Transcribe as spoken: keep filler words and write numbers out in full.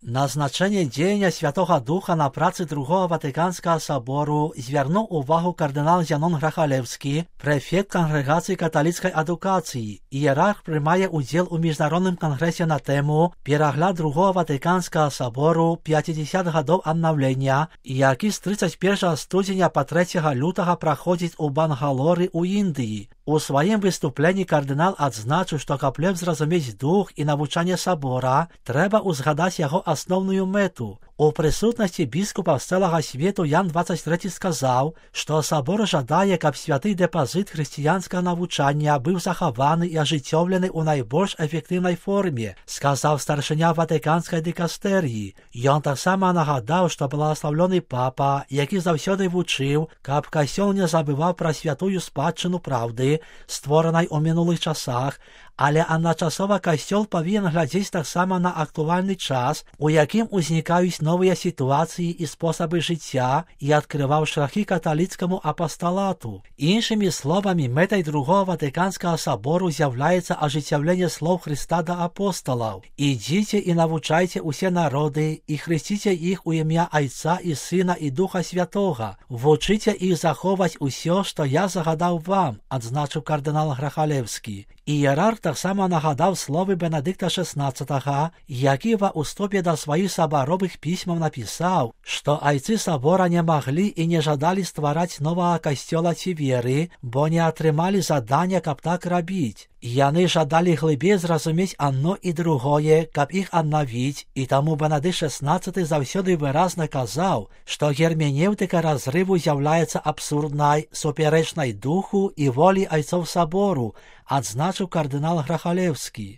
На значение дзеяння Святого Духа на працы Другого Ватыканскага собору звярнуў увагу кардынал Зянон Грахалевскі, прэфект Кангрэгацыі каталіцкай адукацыі. Іерарх прымае удзел у міжнародным кангрэсе на тэму «Перагляд Другого Ватыканскага собору пятьдесят гадоў аднаўлення», які з тридцать первого студзеня па трэцяга лютага праходзіць у Бангалоры ў Індыі. У сваім выступленні кардынал адзначыў, што каб лепш зразумець дух і навучанне сабора, трэба ўзгадаць яго асноўную мэту. У прысутнасці біскупаў з цэлага свету Ян двадцать трэці сказаў, што сабор жадае, каб святы дэпазіт хрысціянскага навучання быў захаваны і ажыццёўлены ў найбольш эфектыўнай форме, сказаў старшыня Ватыканскай дыкастэрыі. Ён таксама нагадаў, што благаслаўлёны папа, які заўсёды вучыў, каб касцёл не забываў пра святую спадчыну праўды, створанай у мінулых часах, але адначасова касцёл павінен глядзець таксама на актуальны час, у якім узнікаюць новыя сітуацыі і спосабы жыцця, і адкрываў шляхі каталіцкаму апасталату. Іншымі словамі, мэтай Другого Ватыканскага собору з'яўляецца ажыццяўленне слоў Хрыста да апосталаў: «Ідзіце і навучайце усе народы, і хрысціце іх у імя Айца і Сына і Духа Святога. Вучыце іх захоўваць усё, што я загадаў вам», адзначыў кардынал Грахалевскі. Іерарх таксама нагадаў словы Бенедыкта шестнадцатага, які ва ўступе да сваіх сабаровых пісьмаў напісаў, што айцы сабора не маглі і не жадалі ствараць новага касцёла ці веры, бо не атрымалі задання, каб так рабіць. Яны жадалі глыбей зразумець адно і другое, каб іх аднавіць, і таму Бенедыкт шестнадцаты заўсёды выразна казаў, што герменеўтыка разрыву з'яўляецца абсурднай, супярэчнай духу і волі айцоў сабору, адзначыў кардынал Грахалевскі.